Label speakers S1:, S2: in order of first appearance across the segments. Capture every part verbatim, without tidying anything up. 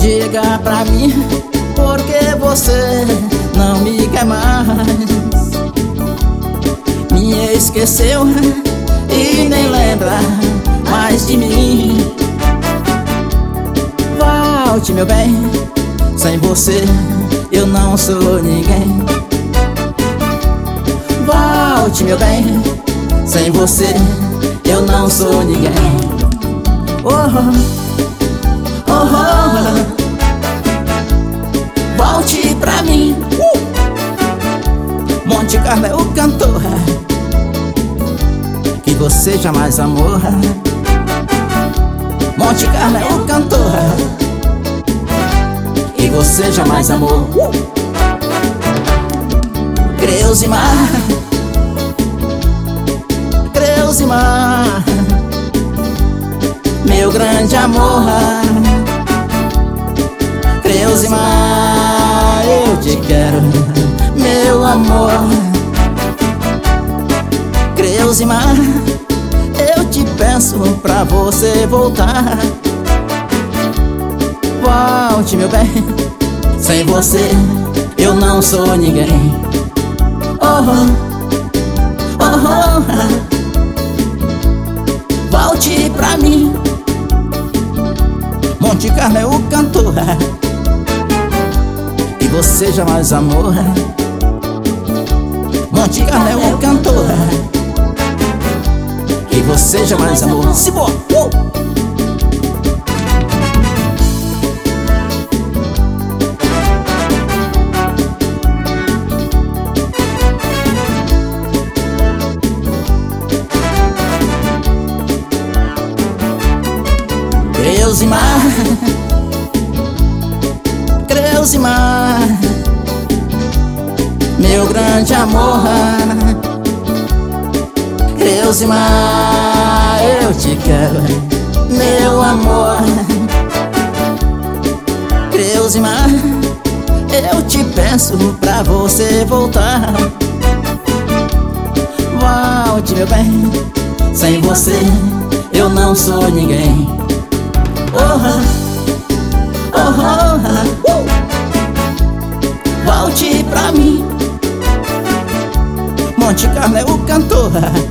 S1: Diga pra mim por que você não me quer mais. Me esqueceu e nem lembra mais de mim. Volte, meu bem, sem você eu não sou ninguém. Volte, meu bem, sem você eu não sou ninguém. Oh, oh, oh, oh. Volte pra mim. uh! Monte Carlo é o cantor que você jamais amou. Monte Carlo é o cantor que você jamais amou. uh! Creusimar, Creusimar, meu grande amor. Creusimar, eu te quero, meu amor. Creusimar, eu te peço pra você voltar. Volte, meu bem, sem você eu não sou ninguém. Oh, oh, oh, oh. Volte pra mim. Monte Carlo é o cantor que você jamais amou. Monte Carlo é o cantor que você jamais amou. Simbora! uh! Creusimar, Creusimar, meu grande amor. Creusimar, eu te quero, meu amor. Creusimar, eu te peço pra você voltar. Volte, meu bem, sem você eu não sou ninguém. Oh, oh, oh, oh. Volte pra mim. Monte Carlo é o cantor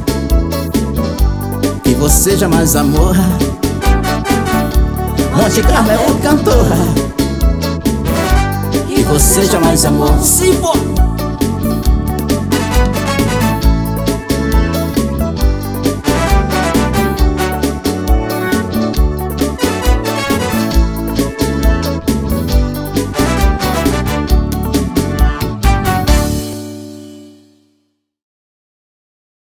S1: que você jamais amou. Monte Carlo é o cantor que você jamais amou. Simbora!